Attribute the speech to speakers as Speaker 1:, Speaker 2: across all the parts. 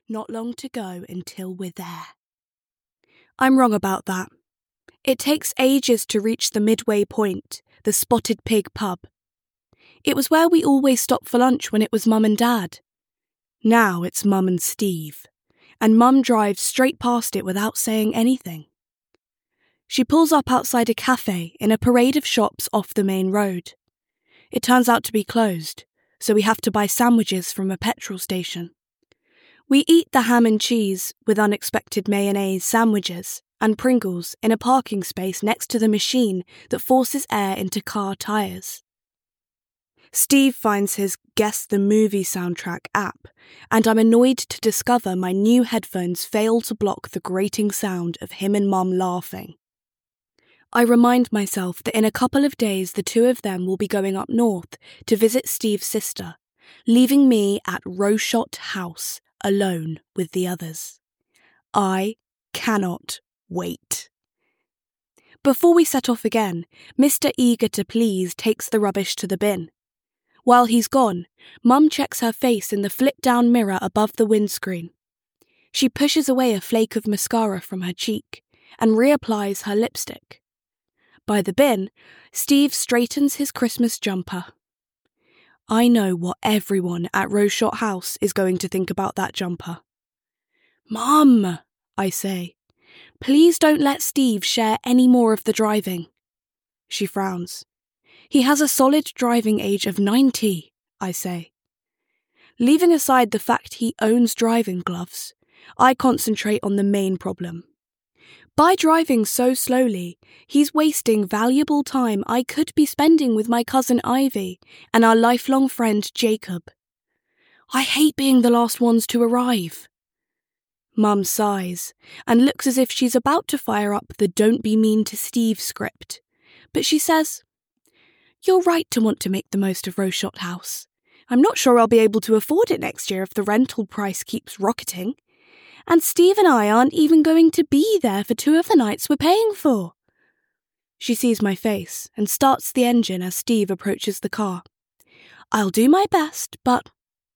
Speaker 1: Not long to go until we're there. I'm wrong about that. It takes ages to reach the midway point, the Spotted Pig pub. It was where we always stopped for lunch when it was Mum and Dad. Now it's Mum and Steve, and Mum drives straight past it without saying anything. She pulls up outside a cafe in a parade of shops off the main road. It turns out to be closed, so we have to buy sandwiches from a petrol station. We eat the ham and cheese with unexpected mayonnaise sandwiches and Pringles in a parking space next to the machine that forces air into car tyres. Steve finds his Guess the Movie soundtrack app, and I'm annoyed to discover my new headphones fail to block the grating sound of him and Mum laughing. I remind myself that in a couple of days the two of them will be going up north to visit Steve's sister, leaving me at Roshot House alone with the others. I cannot wait. Before we set off again, Mr. Eager to Please takes the rubbish to the bin. While he's gone, Mum checks her face in the flip-down mirror above the windscreen. She pushes away a flake of mascara from her cheek and reapplies her lipstick. By the bin, Steve straightens his Christmas jumper. I know what everyone at Roshot House is going to think about that jumper. Mum, I say, please don't let Steve share any more of the driving. She frowns. He has a solid driving age of 90, I say. Leaving aside the fact he owns driving gloves, I concentrate on the main problem. By driving so slowly, he's wasting valuable time I could be spending with my cousin Ivy and our lifelong friend Jacob. I hate being the last ones to arrive. Mum sighs and looks as if she's about to fire up the Don't Be Mean to Steve script, but she says, You're right to want to make the most of Roshot House. I'm not sure I'll be able to afford it next year if the rental price keeps rocketing. And Steve and I aren't even going to be there for 2 of the nights we're paying for. She sees my face and starts the engine as Steve approaches the car. I'll do my best, but,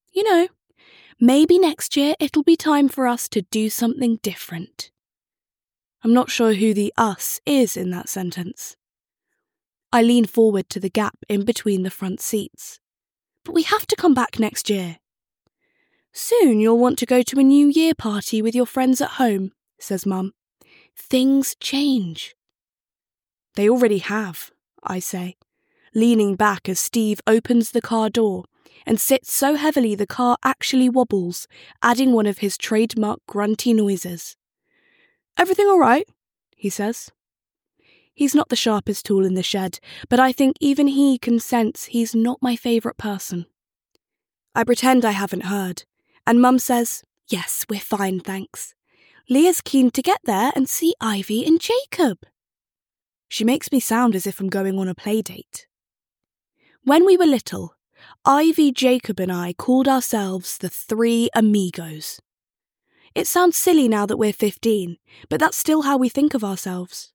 Speaker 1: maybe next year it'll be time for us to do something different. I'm not sure who the us is in that sentence. I lean forward to the gap in between the front seats. But we have to come back next year. Soon you'll want to go to a New Year party with your friends at home, says Mum. Things change. They already have, I say, leaning back as Steve opens the car door and sits so heavily the car actually wobbles, adding one of his trademark grunty noises. Everything all right? He says. He's not the sharpest tool in the shed, but I think even he can sense he's not my favourite person. I pretend I haven't heard, and Mum says, Yes, we're fine, thanks. Leah's keen to get there and see Ivy and Jacob. She makes me sound as if I'm going on a play date. When we were little, Ivy, Jacob and I called ourselves the 3 amigos. It sounds silly now that we're 15, but that's still how we think of ourselves.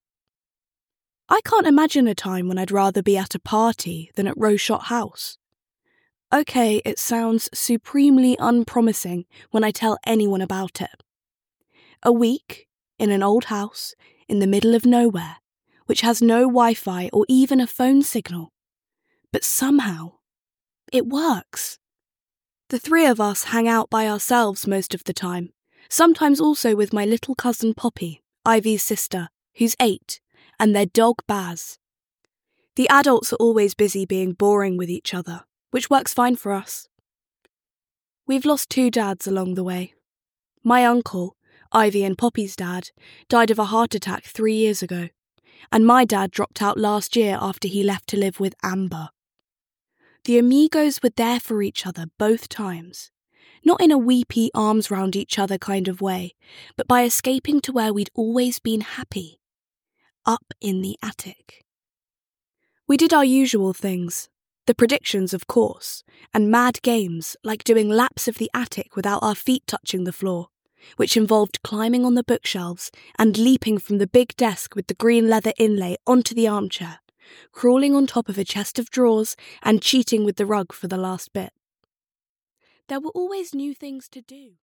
Speaker 1: I can't imagine a time when I'd rather be at a party than at Roshot House. Okay, it sounds supremely unpromising when I tell anyone about it. A week in an old house in the middle of nowhere, which has no Wi-Fi or even a phone signal. But somehow, it works. The 3 of us hang out by ourselves most of the time, sometimes also with my little cousin Poppy, Ivy's sister, who's 8, and their dog Baz. The adults are always busy being boring with each other, which works fine for us. We've lost 2 dads along the way. My uncle, Ivy and Poppy's dad, died of a heart attack 3 years ago, and my dad dropped out last year after he left to live with Amber. The amigos were there for each other both times, not in a weepy arms round each other kind of way, but by escaping to where we'd always been happy, up in the attic. We did our usual things, the predictions of course, and mad games like doing laps of the attic without our feet touching the floor, which involved climbing on the bookshelves and leaping from the big desk with the green leather inlay onto the armchair, crawling on top of a chest of drawers and cheating with the rug for the last bit. There were always new things to do.